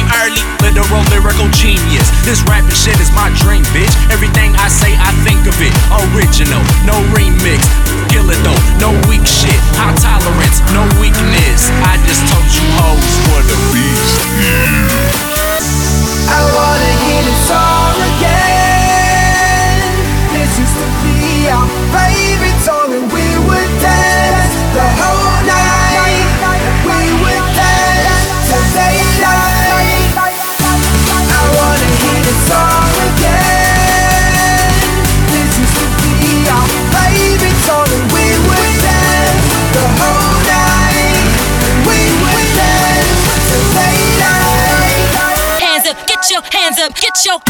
early, literal lyrical genius. This rapping shit is my dream, bitch. Everything I say, I think of it. Original, no remix. Kill it though, no weak shit. High tolerance, no weakness. I just told you hoes for the beast. I wanna hear the song again. This used to be our favorite song, and we would dance the whole night. We would dance till daylight. I wanna hear the song again. This used to be our favorite song, and we would dance the whole night. We would dance till daylight. Hands up, get your hands up, get your.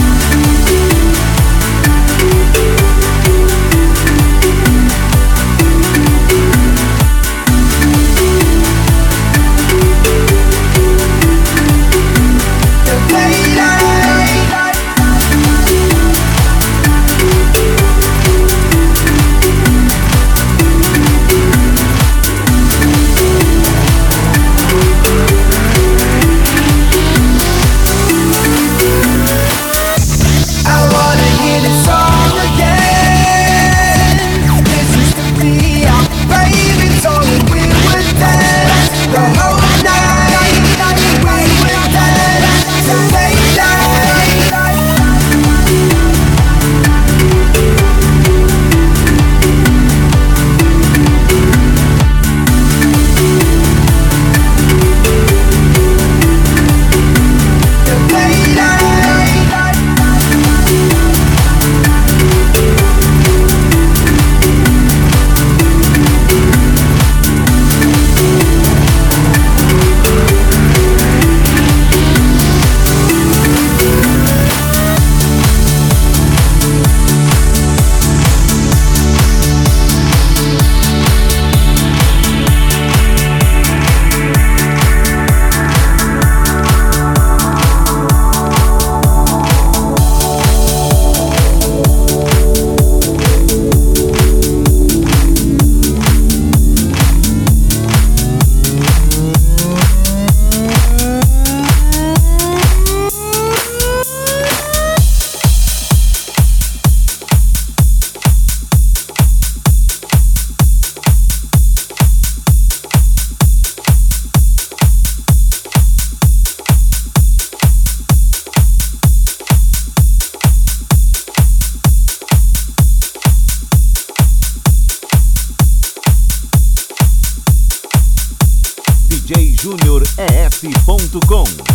DJJuniorEF.com